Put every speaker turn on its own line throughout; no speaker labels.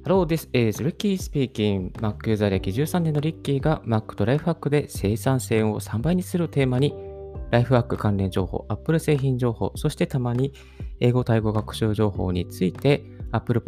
Hello, this is Ricky speaking. Mac ユーザー歴13年のリッキーが Mac とライフハックで生産性を3倍にするをテーマに、ライフハック関連情報、Apple 製品情報、そしてたまに英語・タイ語学習情報について Apple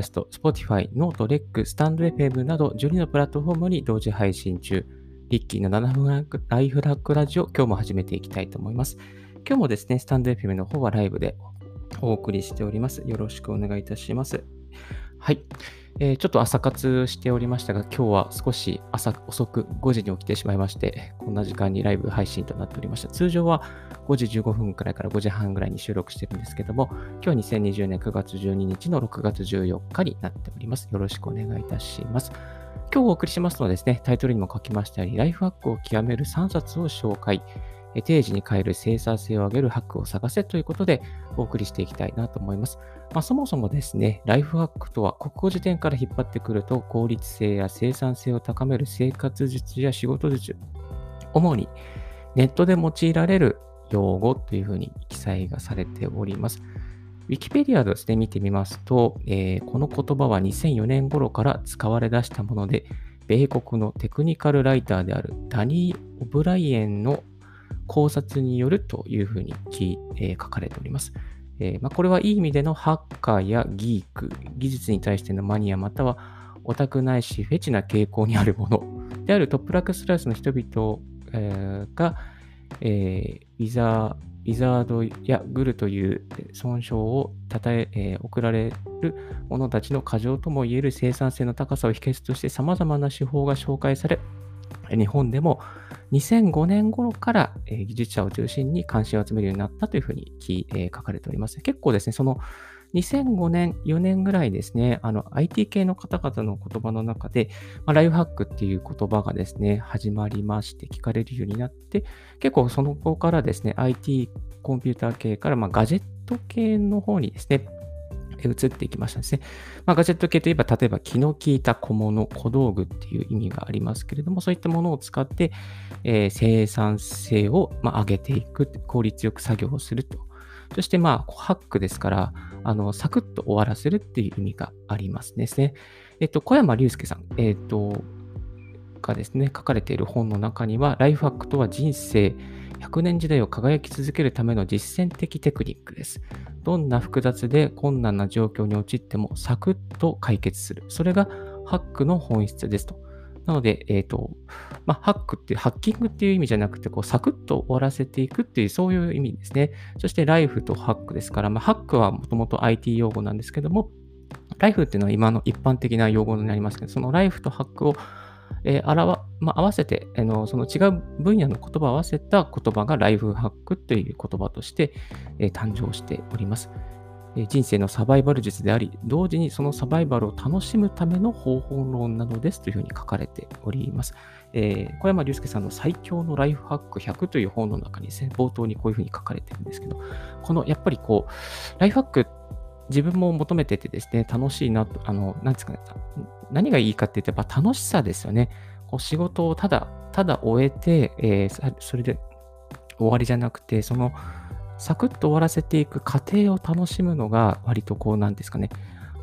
Podcast、Spotify、Note、REC、スタンド FM など12のプラットフォームに同時配信中。リッキーの7分ライフハックラジオ、今日も始めていきたいと思います。今日もですね、スタンド FM の方はライブでお送りしております。よろしくお願いいたします。はい。ちょっと朝活しておりましたが、今日は少し朝遅く5時に起きてしまいまして、こんな時間にライブ配信となっておりました。通常は5時15分くらいから5時半ぐらいに収録してるんですけども、今日は2020年9月12日の6月14日になっております。よろしくお願いいたします。今日お送りしますのはですね、タイトルにも書きましたように、ライフハックを極める3冊を紹介。定時に変える生産性を上げるハックを探せということでお送りしていきたいなと思います。そもそもですね、ライフハックとは国語辞典から引っ張ってくると効率性や生産性を高める生活術や仕事術、主にネットで用いられる用語というふうに記載がされております。ウィキペディアですね、見てみますと、この言葉は2004年頃から使われ出したもので、米国のテクニカルライターであるダニー・オブライエンの考察によるというふうに書かれております。これはいい意味でのハッカーやギーク、技術に対してのマニアまたはオタクないしフェチな傾向にあるものであるトップラックスライスの人々、が、ウィザードやグルという損傷を送られる者たちの過剰ともいえる生産性の高さを秘訣として様々な手法が紹介され、日本でも2005年頃から、技術者を中心に関心を集めるようになったというふうに書かれております。結構ですね、その2005年、4年ぐらいですね、IT 系の方々の言葉の中で、ライフハックっていう言葉がですね、始まりまして聞かれるようになって、結構その後からですね、IT コンピューター系から、ガジェット系の方にですね、移っていきましたですね。ガジェット系といえば、例えば気の利いた小物、小道具っていう意味がありますけれども、そういったものを使って、生産性を、上げていく、効率よく作業をすると。そして、ハックですから、サクッと終わらせるっていう意味がありますですね。小山隆介さん、がですね、書かれている本の中には、ライフハックとは人生100年時代を輝き続けるための実践的テクニックです。どんな複雑で困難な状況に陥ってもサクッと解決する。それがハックの本質ですと。なので、ハックってハッキングっていう意味じゃなくて、サクッと終わらせていくっていう、そういう意味ですね。そしてライフとハックですから、ハックはもともと IT 用語なんですけども、ライフっていうのは今の一般的な用語になりますけど、そのライフとハックを合わせて、その違う分野の言葉を合わせた言葉がライフハックという言葉として、誕生しております。人生のサバイバル術であり、同時にそのサバイバルを楽しむための方法論なのですというふうに書かれております。小山隆介さんの最強のライフハック100という本の中にですね、冒頭にこういうふうに書かれてるんですけど、やっぱりライフハック自分も求めててですね、楽しいなと、なんですかね、何がいいかって言ってやっぱ楽しさですよね。仕事をただ終えて、それで終わりじゃなくて、サクッと終わらせていく過程を楽しむのが割となんですかね、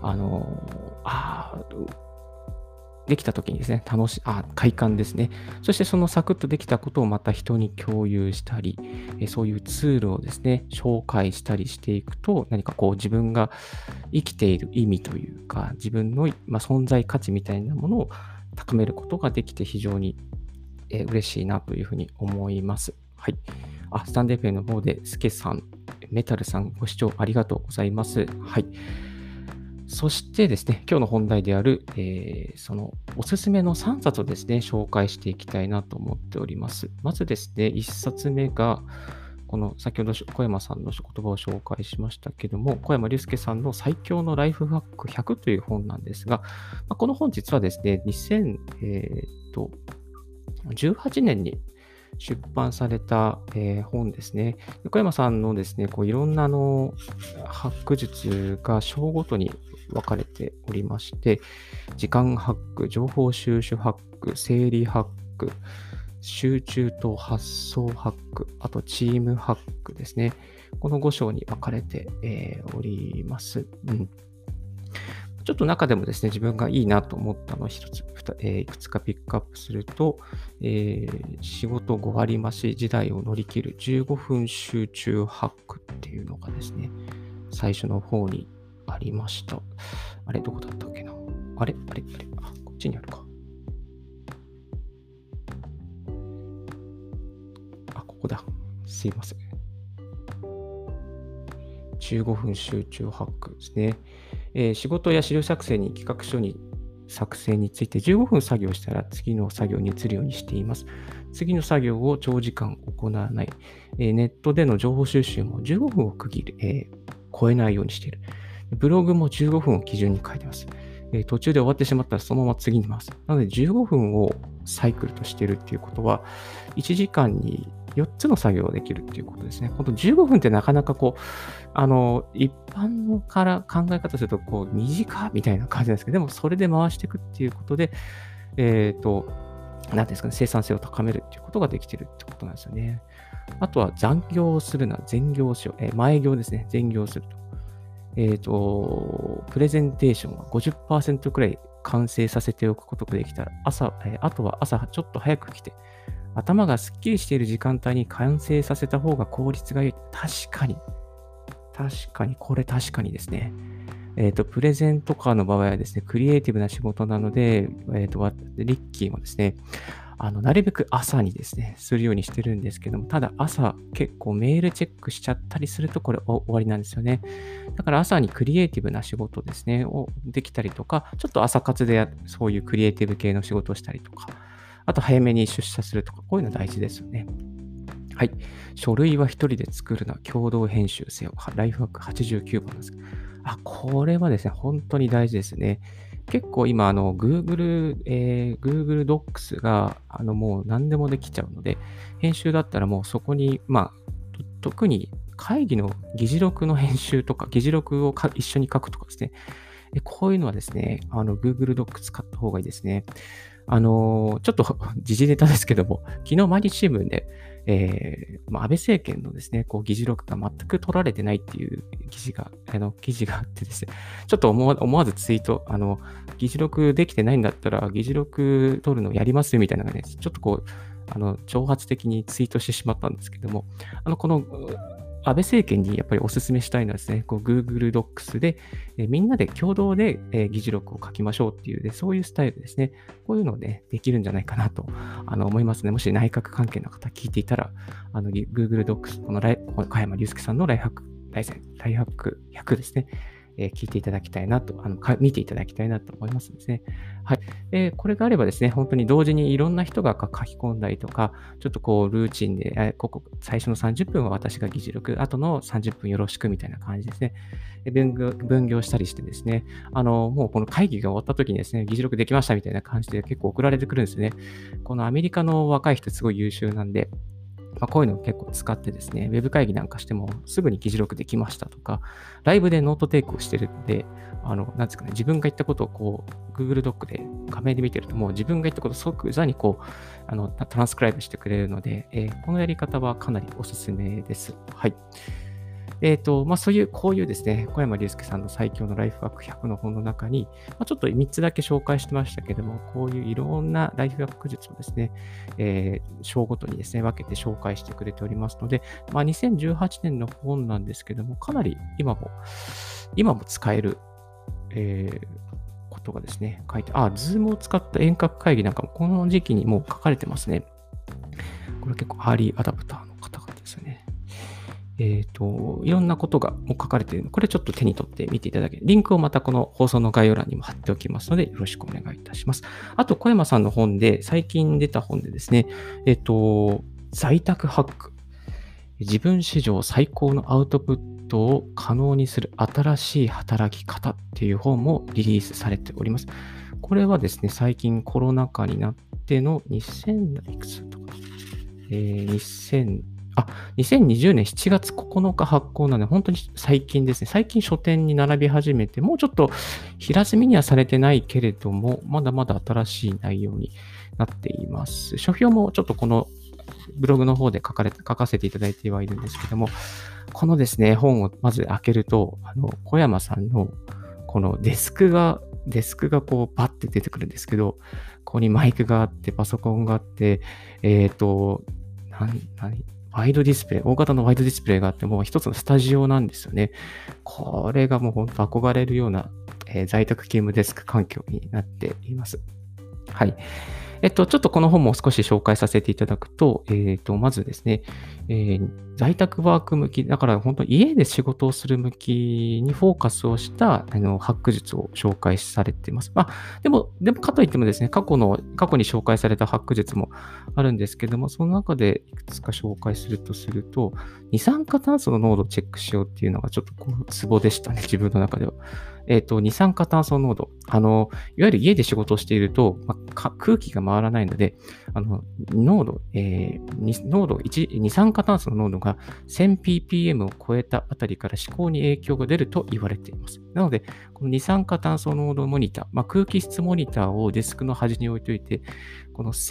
できた時にですね、快感ですね。そしてそのサクッとできたことをまた人に共有したり、そういうツールをですね、紹介したりしていくと、何か自分が生きている意味というか、自分の、存在価値みたいなものを高めることができて非常に、嬉しいなというふうに思います。はい。スタンデーフェの方で、スケさん、メタルさん、ご視聴ありがとうございます。はい。そしてですね、今日の本題である、そのおすすめの3冊をですね、紹介していきたいなと思っております。まずですね、1冊目が、この先ほど小山さんの言葉を紹介しましたけども、小山隆介さんの最強のライフハック100という本なんですが、この本実はですね、2018年に出版された、本ですね。小山さんのですね、いろんなハック術が章ごとに分かれておりまして、時間ハック、情報収集ハック、整理ハック、集中と発想ハック、あとチームハックですね。この5章に分かれて、おります。 ちょっと中でもですね、自分がいいなと思ったのをいくつかピックアップすると、仕事5割増し時代を乗り切る15分集中ハックっていうのがですね、最初の方にありました。あれ、どこだったっけな。あれ、こっちにあるか。ここだ。すいません。15分集中ハックですね。仕事や資料作成に企画書に作成について15分作業したら次の作業に移るようにしています。次の作業を長時間行わない。ネットでの情報収集も15分を区切る、超えないようにしている。ブログも15分を基準に書いてます。途中で終わってしまったらそのまま次に回す。なので15分をサイクルとしているっていうことは、1時間に4つの作業ができるっていうことですね。この15分ってなかなか一般のから考え方すると、短みたいな感じなんですけど、でもそれで回していくっていうことで、なんですかね、生産性を高めるっていうことができているってことなんですよね。あとは残業をするな、全業をしよう。前業ですね、全業をすると。プレゼンテーションは 50% くらい完成させておくことができたら、あとは朝ちょっと早く来て、頭がすっきりしている時間帯に完成させた方が効率がいい。確かに、これ確かにですね。プレゼンとかの場合はですね、クリエイティブな仕事なので、リッキーもですね、なるべく朝にですね、するようにしてるんですけども、ただ朝結構メールチェックしちゃったりするとこれ終わりなんですよね。だから朝にクリエイティブな仕事ですね、をできたりとか、ちょっと朝活でそういうクリエイティブ系の仕事をしたりとか、あと早めに出社するとか、こういうの大事ですよね。はい。書類は一人で作るな、共同編集せよ。ライフハック89番です。これはですね、本当に大事ですね。結構今、Google Docs が、もう何でもできちゃうので、編集だったらもうそこに、特に会議の議事録の編集とか、議事録を一緒に書くとかですね。こういうのはですね、Google Docs 使った方がいいですね。ちょっと時事ネタですけども、昨日毎日新聞で、安倍政権のですね、議事録が全く取られてないっていう記事があってですね、ちょっと思わずツイート、議事録できてないんだったら、議事録取るのやりますみたいなのがね、ちょっと挑発的にツイートしてしまったんですけども、この安倍政権にやっぱりお勧めしたいのはですね、Google Docs で、みんなで共同で、議事録を書きましょうっていう、そういうスタイルですね。こういうのをね、できるんじゃないかなと思いますね。もし内閣関係の方聞いていたら、Google Docs、加山隆介さんのライフハック100ですね。聞いていただきたいなと、見ていただきたいなと思いますですね。はい。これがあればですね、本当に同時にいろんな人が書き込んだりとか、ちょっとルーチンで、最初の30分は私が議事録、後の30分よろしくみたいな感じですね。分業したりしてですね、もうこの会議が終わった時にですね、議事録できましたみたいな感じで結構送られてくるんですね。このアメリカの若い人すごい優秀なんで、こういうのを結構使ってですね、ウェブ会議なんかしてもすぐに議事録できましたとか、ライブでノートテイクをしてるんで、なんですかね、自分が言ったことをGoogle ドックで画面で見てると、もう自分が言ったことを即座にトランスクライブしてくれるので、このやり方はかなりおすすめです。はい。こういうですね、小山隆介さんの最強のライフワーク100の本の中に、ちょっと3つだけ紹介してましたけども、こういういろんなライフワーク術をですね、章ごとにですね、分けて紹介してくれておりますので、2018年の本なんですけども、かなり今も使える、ことがですね、書いて、Zoom を使った遠隔会議なんかもこの時期にもう書かれてますね。これ結構アーリーアダプターの方々ですよね。いろんなことがもう書かれているので、これちょっと手に取って見ていただける。リンクをまたこの放送の概要欄にも貼っておきますので、よろしくお願いいたします。あと、小山さんの本で、最近出た本でですね、在宅ハック。自分史上最高のアウトプットを可能にする新しい働き方っていう本もリリースされております。これはですね、最近コロナ禍になっての2020年7月9日発行なので、本当に最近ですね。最近書店に並び始めて、もうちょっと平積みにはされてないけれども、まだまだ新しい内容になっています。書評もちょっとこのブログの方で書かせていただいてはいるんですけども、このですね、本をまず開けると、小山さんのこのデスクがデスクがこうバッて出てくるんですけど、ここにマイクがあって、パソコンがあって、えっと、ワイドディスプレイ、大型のワイドディスプレイがあって、もう一つのスタジオなんですよね。これがもう本当憧れるような、在宅勤務デスク環境になっています。はい。ちょっとこの本も少し紹介させていただくと、まずですね、在宅ワーク向き、だから本当に家で仕事をする向きにフォーカスをしたハック術を紹介されています。でもかといってもですね、過去に紹介されたハック術もあるんですけども、その中でいくつか紹介すると、二酸化炭素の濃度をチェックしようっていうのがちょっとこうツボでしたね、自分の中では。二酸化炭素濃度。いわゆる家で仕事をしていると、空気が回らないので、濃度、二酸化炭素の濃度が 1000ppm を超えたあたりから思考に影響が出ると言われています。なので、この二酸化炭素濃度モニター、空気質モニターをデスクの端に置いておいて、この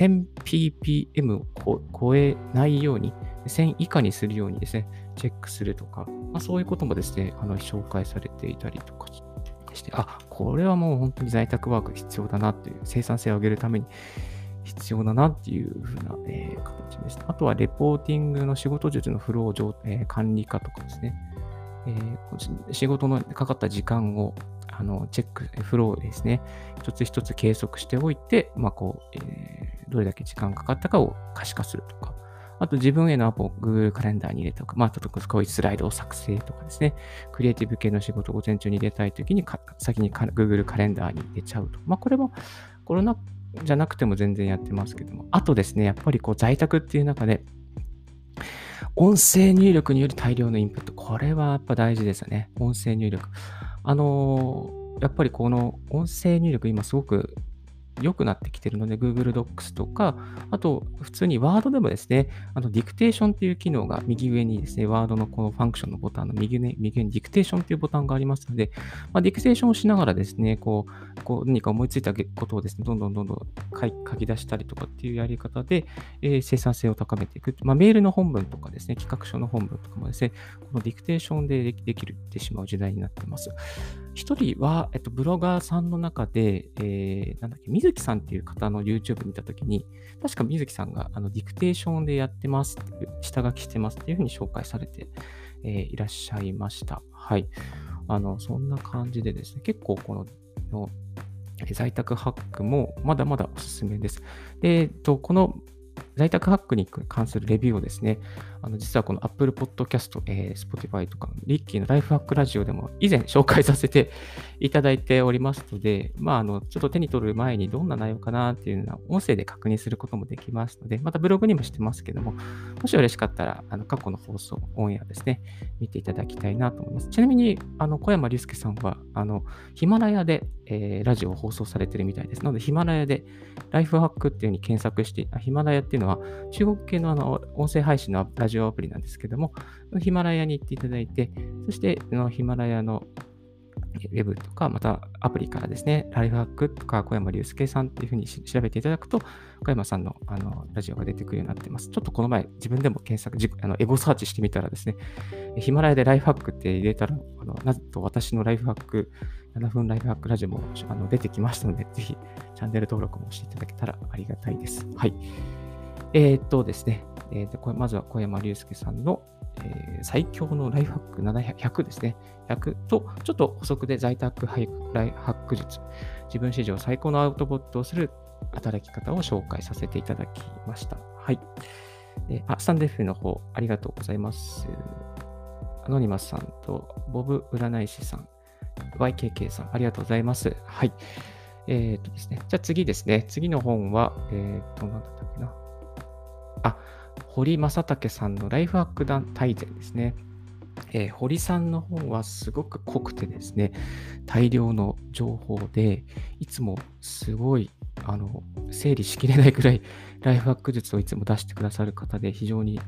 1000ppm を超えないように、1000以下にするようにですね、チェックするとか、そういうこともですね、紹介されていたりとかして、これはもう本当に在宅ワーク必要だなっていう、生産性を上げるために必要だなっていう風な、形です。あとはレポーティングの仕事術のフロー管理化とかですね、仕事のかかった時間をチェック、フローですね、一つ一つ計測しておいて、どれだけ時間かかったかを可視化するとか、あと自分へのアポを Google カレンダーに入れておく。例えばこういうスライドを作成とかですね。クリエイティブ系の仕事を午前中に入れたいときに先にGoogle カレンダーに入れちゃうと。これもコロナじゃなくても全然やってますけども。あとですね、やっぱりこう在宅っていう中で、音声入力による大量のインプット。これはやっぱ大事ですよね。音声入力。やっぱりこの音声入力今すごく良くなってきているので、Google Docs とか、あと、普通に Word でもですね、ディクテーションという機能が右上にですね、Word のこのファンクションのボタンの右上にディクテーションというボタンがありますので、ディクテーションをしながらですね、何か思いついたことをですね、どんどん書き出したりとかっていうやり方で、生産性を高めていく。メールの本文とかですね、企画書の本文とかもですね、このディクテーションでできてしまう時代になっています。一人は、ブロガーさんの中で、水木さんっていう方の YouTube 見たときに、確か水木さんがディクテーションでやってますっていう、下書きしてますっていうふうに紹介されて、いらっしゃいました。はい。そんな感じでですね、結構この在宅ハックもまだまだおすすめです。で、この在宅ハックに関するレビューをですね、実はこの Apple Podcast、Spotify とかのリッキーのライフハックラジオでも以前紹介させていただいておりますので、ちょっと手に取る前にどんな内容かなっていうのは音声で確認することもできますので、またブログにもしてますけども、もしよろしかったら、過去の放送、オンエアですね、見ていただきたいなと思います。ちなみに、小山隆介さんは、ヒマラヤで、ラジオを放送されているみたいです。なので、ヒマラヤでライフハックっていう風に検索して、ヒマラヤっていうのは中国系の音声配信のラジオアプリなんですけども、ヒマラヤに行っていただいて、そしてヒマラヤのウェブとか、またアプリからですね、ライフハックとか小山隆介さんっていう風に調べていただくと、小山さんのラジオが出てくるようになっています。ちょっとこの前自分でも検索、エゴサーチしてみたらですね、ヒマラヤでライフハックって入れたら、なんと私のライフハック、7分ライフハックラジオも出てきましたので、ぜひチャンネル登録もしていただけたらありがたいです。はい。ですね、まずは小山隆介さんの、最強のライフハック100ですね。100と、ちょっと補足で在宅ハック術。自分史上最高のアウトプットをする働き方を紹介させていただきました。はい。スタンド F の方、ありがとうございます。アノニマスさんと、ボブ占い師さん、YKK さん、ありがとうございます。はい。ですね。じゃあ次ですね。次の本は、なんだったっけな。堀正武さんのライフハック大全ですね。堀さんの本はすごく濃くてですね、大量の情報で、いつもすごい整理しきれないくらいライフハック術をいつも出してくださる方で、非常に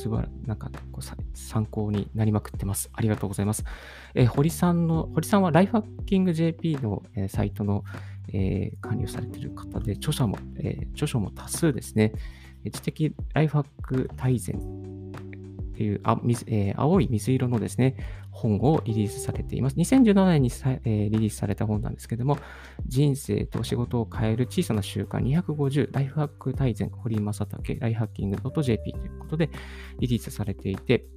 参考になりまくってます。ありがとうございます。堀さんはライフハッキング JP の、サイトの、管理をされている方で、著書も多数ですね。知的ライフハック大全っていう青い水色のですね、本をリリースされています。2017年にリリースされた本なんですけども、人生と仕事を変える小さな習慣250ライフハック大全堀井正武ライフハッキング .jp ということでリリースされていて、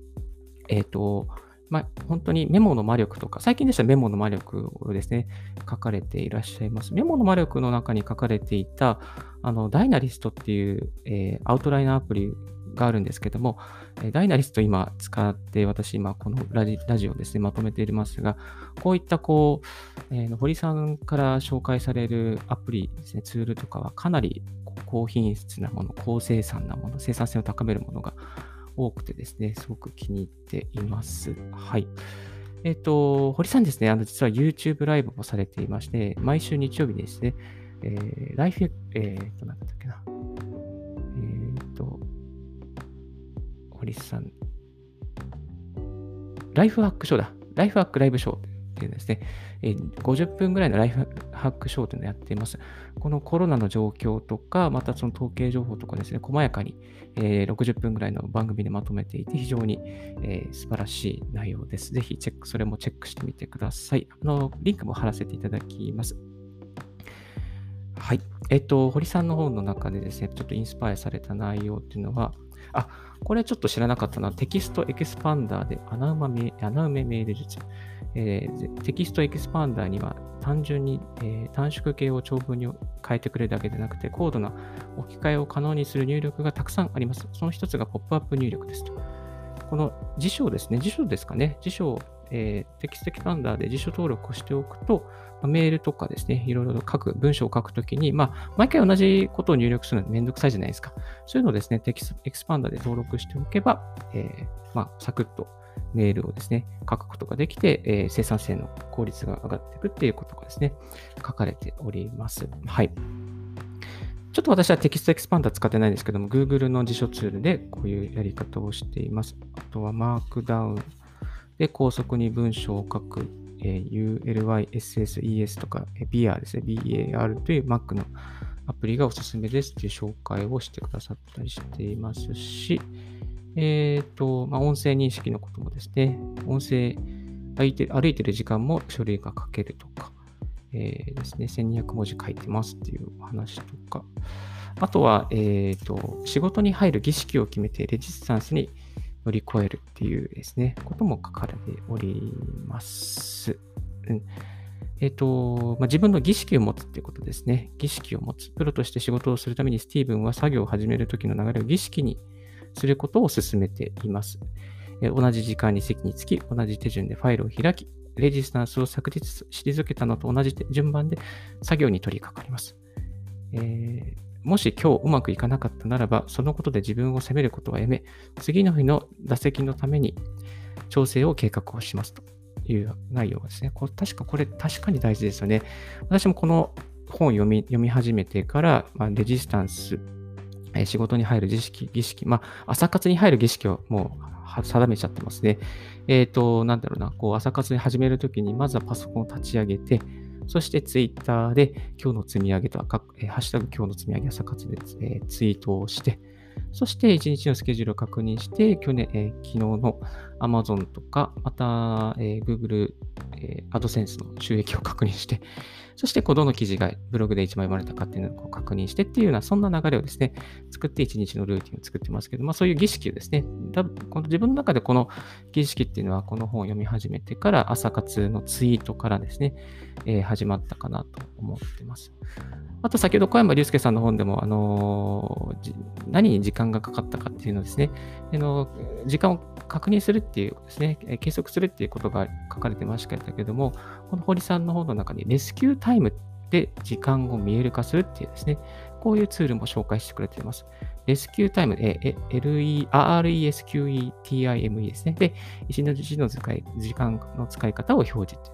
本当にメモの魔力とか、最近でしたらメモの魔力をですね、書かれていらっしゃいます。メモの魔力の中に書かれていた、ダイナリストっていう、アウトライナーアプリがあるんですけども、ダイナリスト今使って私今このラジオですね、まとめていますが、こういった堀さんから紹介されるアプリですね、ツールとかはかなり高品質なもの、高生産なもの、生産性を高めるものが多くてですね、すごく気に入っています。はい。堀さんですね、実は YouTube ライブもされていまして、毎週日曜日にですね、ライフ、なんだったっけな。堀さん、ライフハックショーだ。ライフハックライブショーっていうですね、50分ぐらいのライフハックショーというのをやっています。このコロナの状況とか、またその統計情報とかですね、細やかに、60分ぐらいの番組でまとめていて、非常に、素晴らしい内容です。ぜひそれもチェックしてみてください。リンクも貼らせていただきます。はい。堀さんの本の中でですね、ちょっとインスパイアされた内容っていうのは、これちょっと知らなかったな。テキストエキスパンダーで穴埋めメール術。テキストエキスパンダーには単純に、短縮形を長文に変えてくれるだけでなくて、高度な置き換えを可能にする入力がたくさんあります。その一つがポップアップ入力ですと。この辞書ですね。辞書ですかね。辞書を、テキストエキスパンダーで辞書登録をしておくと、メールとかですね、いろいろ文章を書くときに、毎回同じことを入力するのめんどくさいじゃないですか。そういうのをですね、テキストエキスパンダーで登録しておけば、サクッとメールをですね、書くことができて、生産性の効率が上がっていくっていうことがですね、書かれております。はい。ちょっと私はテキストエキスパンダー使ってないんですけども、Google の辞書ツールでこういうやり方をしています。あとはマークダウンで高速に文章を書く。ULY、SSES とか BAR ですね。BAR という Mac のアプリがおすすめですという紹介をしてくださったりしていますし、音声認識のこともですね、歩いてる時間も書類が書けるとか、ですね、1200文字書いてますっていうお話とか、あとは、仕事に入る儀式を決めてレジスタンスに乗り越えるっていうですね、ことも書かれております。自分の儀式を持つっていうことですね。儀式を持つ。プロとして仕事をするためにスティーブンは作業を始めるときの流れを儀式にすることを勧めています。同じ時間に席につき、同じ手順でファイルを開き、レジスタンスを昨日退けたのと同じ順番で作業に取り掛かります。もし今日うまくいかなかったならば、そのことで自分を責めることはやめ、次の日の打席のために調整を計画をしますという内容ですね。確かに大事ですよね。私もこの本を読み始めてから、レジスタンス、仕事に入る儀式、朝活に入る儀式をもう定めちゃってますね。朝活に始めるときに、まずはパソコンを立ち上げて、そしてツイッターで今日の積み上げとハッシュタグ今日の積み上げ朝活で、ツイートをして、そして1日のスケジュールを確認して、昨日の Amazon とか、また、Google、AdSense の収益を確認して、そしてどの記事がブログで一枚生まれたかっていうのを確認してっていうような、そんな流れをですね、作って1日のルーティンを作ってますけど、そういう儀式をですね、自分の中でこの儀式っていうのは、この本を読み始めてから朝活のツイートからですね、始まったかなと思ってます。あと先ほど小山隆介さんの本でも、何に時間がかかったかっていうのをですね、時間を確認するっていうですね、計測するっていうことが書かれてましたけども、この堀さんの本の中にレスキュータイムで時間を見える化するっていうですね、こういうツールも紹介してくれています。レスキュータイム、RESQUETIME ですね。で、一日の時間の使い方を表示って。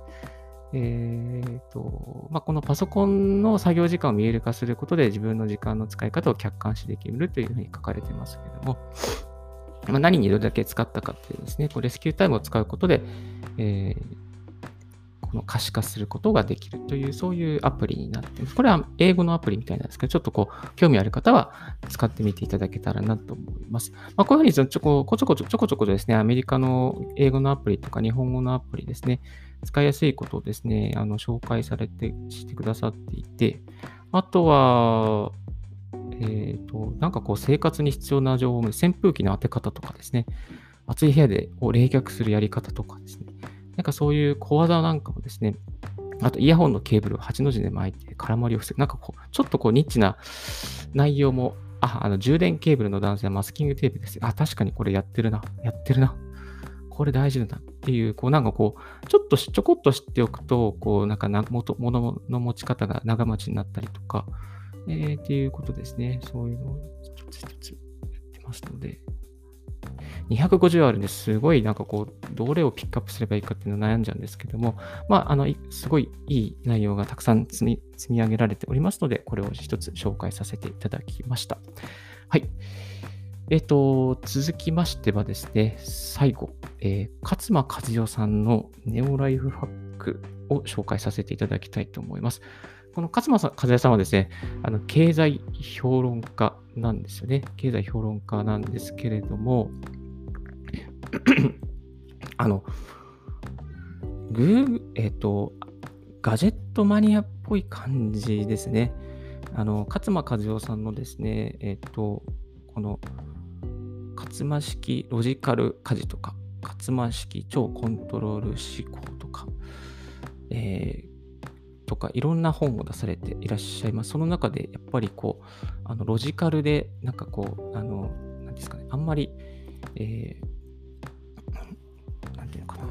このパソコンの作業時間を見える化することで自分の時間の使い方を客観視できるというふうに書かれていますけれども、何にどれだけ使ったかっていうですね、レスキュータイムを使うことで、 この可視化することができるという、そういうアプリになっています。これは英語のアプリみたいなんですけど、ちょっと興味ある方は使ってみていただけたらなと思います。こういうふうにちょこちょこですね、アメリカの英語のアプリとか日本語のアプリですね、使いやすいことをですね、紹介してくださっていて、あとは、生活に必要な情報も、扇風機の当て方とかですね、暑い部屋を冷却するやり方とかですね、そういう小技なんかもですね、あとイヤホンのケーブルを8の字で巻いて空回りを防ぐ。ちょっとニッチな内容も、充電ケーブルの断線はマスキングテープです。確かにこれやってるな。これ大事だなっていう、ちょこっと知っておくと、物の持ち方が長持ちになったりとか、っていうことですね。そういうのを一つ一つやってますので、250あるんですごいどれをピックアップすればいいかっていうのを悩んじゃうんですけども、すごいいい内容がたくさん積み上げられておりますので、これを一つ紹介させていただきました。はい。続きましてはですね、最後、勝間和代さんのネオライフハックを紹介させていただきたいと思います。この勝間和代さんはですね、経済評論家なんですよね。経済評論家なんですけれども、ガジェットマニアっぽい感じですね。勝間和代さんのですね、この勝間式ロジカル家事とか、勝間式超コントロール思考とか、いろんな本を出されていらっしゃいます。その中でやっぱりロジカルで、なんですかね、あんまり、なんていうのかな。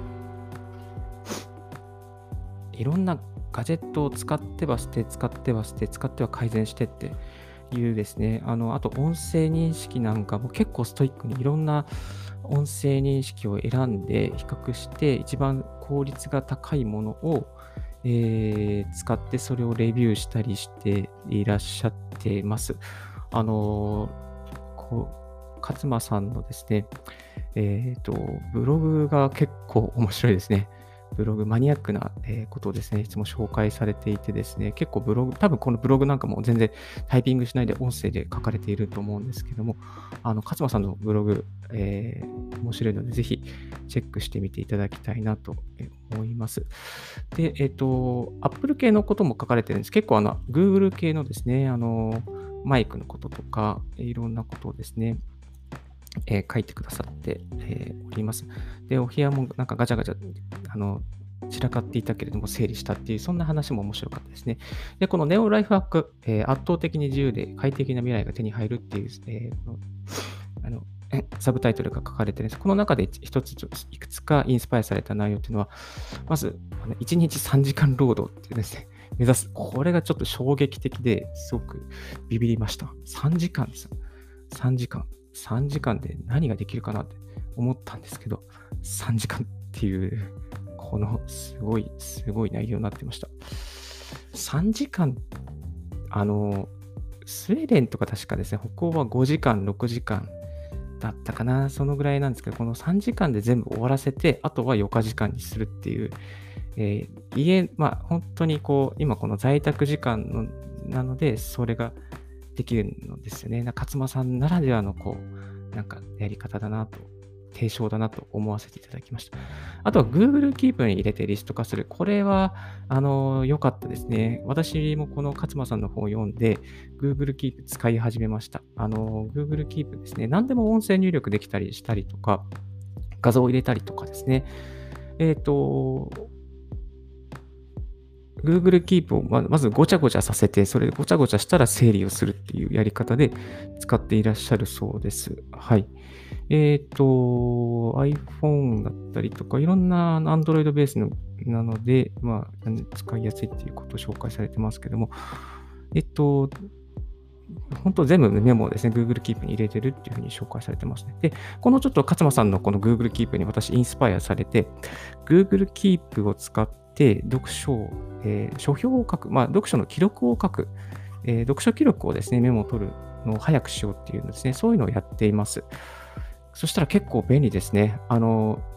いろんなガジェットを使っては捨て、使っては捨て、使っては改善してっていうですね、あと音声認識なんかも結構ストイックにいろんな音声認識を選んで比較して、一番効率が高いものを、使ってそれをレビューしたりしていらっしゃっています。勝間さんのですね、ブログが結構面白いですね。ブログ、マニアックなことをですね、いつも紹介されていてですね、結構多分このブログなんかも全然タイピングしないで音声で書かれていると思うんですけども、勝間さんのブログ、面白いので、ぜひチェックしてみていただきたいなと思います。で、Apple 系のことも書かれてるんです。結構Google 系のですね、マイクのこととか、いろんなことをですね、書いてくださって、おります。で、お部屋もガチャガチャ、散らかっていたけれども整理したっていう、そんな話も面白かったですね。で、このネオライフハック、圧倒的に自由で快適な未来が手に入るっていう、サブタイトルが書かれてるんです。この中でいくつかインスパイアされた内容っていうのは、まず、1日3時間労働っていうですね、目指す。これがちょっと衝撃的ですごくビビりました。3時間ですよ。3時間。3時間で何ができるかなって思ったんですけど、3時間っていう、このすごい内容になってました。3時間、スウェーデンとか確かですね、北欧は5時間、6時間だったかな、そのぐらいなんですけど、この3時間で全部終わらせて、あとは余暇時間にするっていう、本当に今この在宅時間なので、それができるのですよね。勝間さんならではのやり方だなと、提唱だなと思わせていただきました。あとは Google Keep に入れてリスト化する。これは良かったですね。私もこの勝間さんの本を読んで Google Keep 使い始めました。Google Keep ですね。何でも音声入力できたりしたりとか、画像を入れたりとかですね。Google Keep をまずごちゃごちゃさせて、それでごちゃごちゃしたら整理をするっていうやり方で使っていらっしゃるそうです。はい。iPhone だったりとか、いろんな Android ベースなので、使いやすいっていうことを紹介されてますけども、本当全部メモをですね、Google Keep に入れてるっていうふうに紹介されてますね。で、このちょっと勝間さんのこの Google Keep に私インスパイアされて、Google Keep を使って読書を、書評を書く、読書の記録を書く、読書記録をですね、メモを取るのを早くしようっていうのですね、そういうのをやっています。そしたら結構便利ですね。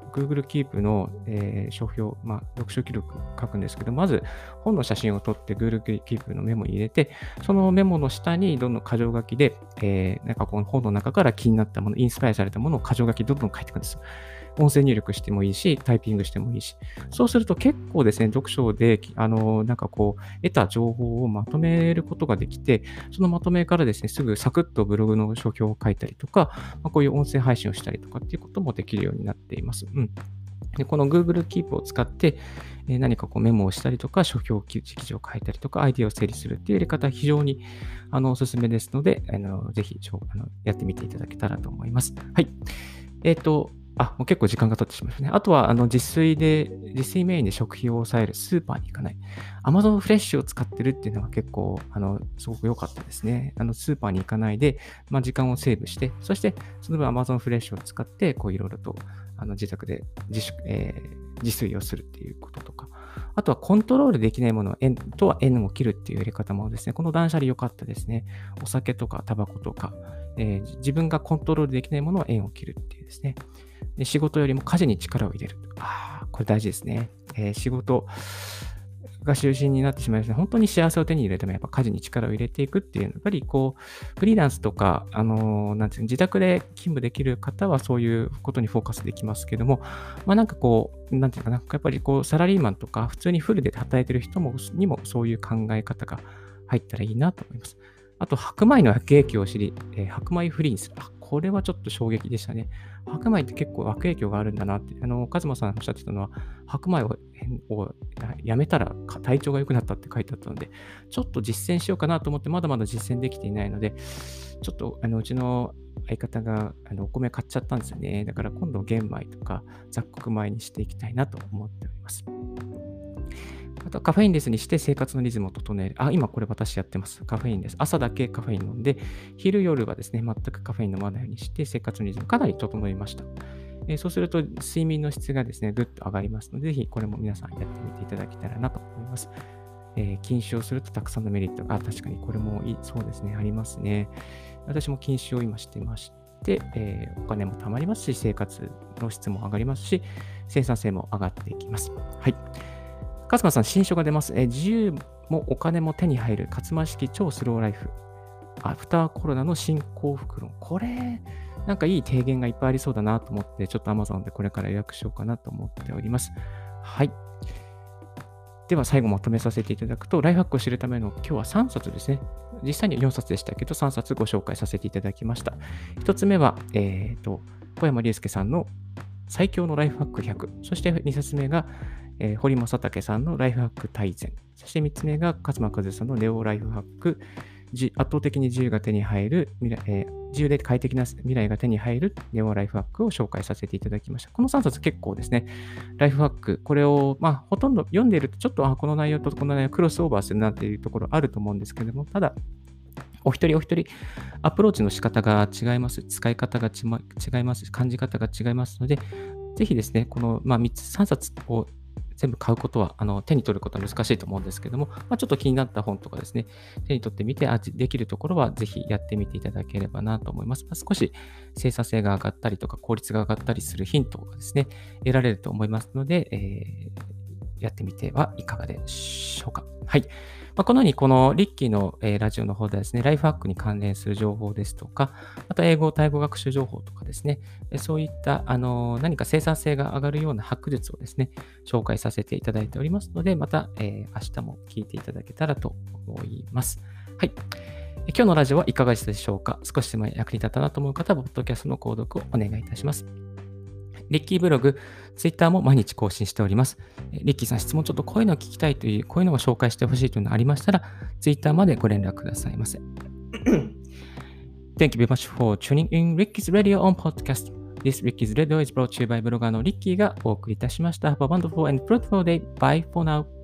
Google Keep の、書評、読書記録書くんですけど、まず本の写真を撮って Google Keep のメモに入れて、そのメモの下にどんどん箇条書きで、なんかこの本の中から気になったもの、インスパイアされたものを箇条書きどんどん書いていくんですよ。音声入力してもいいし、タイピングしてもいいし。そうすると結構ですね、読書で、なんかこう、得た情報をまとめることができて、そのまとめからですね、すぐサクッとブログの書評を書いたりとか、こういう音声配信をしたりとかっていうこともできるようになっています。で、この Google Keep を使って、何かこうメモをしたりとか、書評記事を書いたりとか、アイデアを整理するっていうやり方は非常におすすめですので、ぜひやってみていただけたらと思います。はい。もう結構時間が経ってしまいましたね。あとは、自炊メインで食費を抑えるスーパーに行かない。Amazon フレッシュを使ってるっていうのが結構、すごく良かったですね。スーパーに行かないで、時間をセーブして、そして、その分 Amazon フレッシュを使って、こういろいろと、自宅で自炊をするっていうこととか、あとはコントロールできないものは縁を切るっていうやり方もですね、この断捨離良かったですね。お酒とかタバコとか、自分がコントロールできないものは縁を切るっていうですね。で、仕事よりも家事に力を入れる。これ大事ですね。仕事が中心になってしまいますね。本当に幸せを手に入れるためにやっぱ家事に力を入れていくっていうのは、やっぱりこう、フリーランスとか、なんていうの、自宅で勤務できる方はそういうことにフォーカスできますけども、なんかこう、なんていうかな、やっぱりこう、サラリーマンとか、普通にフルで働いてる人にもそういう考え方が入ったらいいなと思います。あと、白米の悪影響を知り、白米フリーにする。これはちょっと衝撃でしたね。白米って結構悪影響があるんだなって、カズマさんおっしゃってたのは、白米をやめたら体調が良くなったって書いてあったので、ちょっと実践しようかなと思って、まだまだ実践できていないので、ちょっとうちの相方がお米買っちゃったんですよね。だから今度玄米とか雑穀米にしていきたいなと思っております。あとカフェインレスにして生活のリズムを整える。今これ私やってます。カフェインです。朝だけカフェイン飲んで、昼夜はですね、全くカフェイン飲まないようにして生活のリズムかなり整いました。そうすると睡眠の質がですね、ぐっと上がりますので、ぜひこれも皆さんやってみていただけたらなと思います。禁酒をするとたくさんのメリットが、確かにこれもそうですね、ありますね。私も禁酒を今してまして、お金も貯まりますし、生活の質も上がりますし、生産性も上がっていきます。はい。カズマさん、新書が出ます。自由もお金も手に入る勝間式超スローライフ。アフターコロナの新幸福論。これ、なんかいい提言がいっぱいありそうだなと思って、ちょっと Amazon でこれから予約しようかなと思っております。はい。では最後まとめさせていただくと、ライフハックを知るための今日は3冊ですね。実際には4冊でしたけど、3冊ご紹介させていただきました。1つ目は、小山隆介さんの最強のライフハック100。そして2冊目が、堀正武さんのライフハック大全。そして3つ目が勝間和代さんのネオライフハック。圧倒的に自由が手に入る自由で快適な未来が手に入るネオライフハックを紹介させていただきました。この3冊結構ですね、ライフハック、これを、ほとんど読んでいるとちょっとこの内容とこの内容クロスオーバーするなっていうところあると思うんですけれども、ただ、お一人お一人アプローチの仕方が違います。使い方が違います。感じ方が違いますので、ぜひですね、この、3冊を全部買うことは、手に取ることは難しいと思うんですけども、ちょっと気になった本とかですね、手に取ってみて、できるところはぜひやってみていただければなと思います。少し生産性が上がったりとか、効率が上がったりするヒントがですね、得られると思いますので、やってみてはいかがでしょうか。はい。このように、このリッキーのラジオの方ではですね、ライフハックに関連する情報ですとか、また英語、タイ語学習情報とかですね、そういった何か生産性が上がるようなハック術をですね、紹介させていただいておりますので、また、明日も聞いていただけたらと思います。はい。今日のラジオはいかがでしたでしょうか。少しでも役に立ったなと思う方は、ポッドキャストの購読をお願いいたします。リッキーブログ、ツイッターも毎日更新しております。リッキーさん、質問ちょっとこういうのを聞きたいという、こういうのを紹介してほしいというのがありましたら、ツイッターまでご連絡くださいませ。Thank you very much for tuning in Ricky's Radio on Podcast. This Ricky's Radio is brought to you by ブロガーのリッキーがお送りいたしました。Have a wonderful and fruitful day. Bye for now.